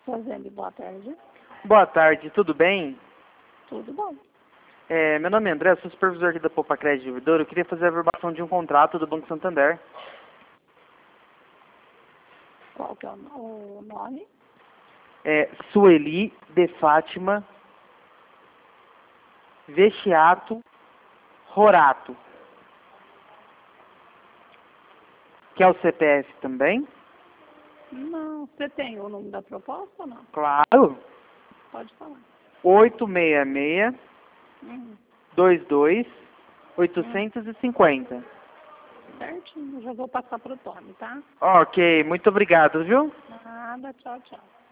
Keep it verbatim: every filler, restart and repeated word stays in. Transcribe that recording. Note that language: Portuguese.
Rosane, boa tarde. Boa tarde, tudo bem? Tudo bom. É, meu nome é André, sou supervisor aqui da Poupa Crédito de Ouvidor. Eu queria fazer a averbação de um contrato do Banco Santander. Qual que é o, no- o nome? É Sueli de Fátima Vestiato Rorato. Quer o C P F também? Não, você tem o nome da proposta ou não? Claro. Pode falar. oito seis seis, Hum, dois dois, hum, oitocentos e cinquenta. certinho, já vou passar pro Tony, tá? Ok, muito obrigado, viu? Nada, tchau, tchau.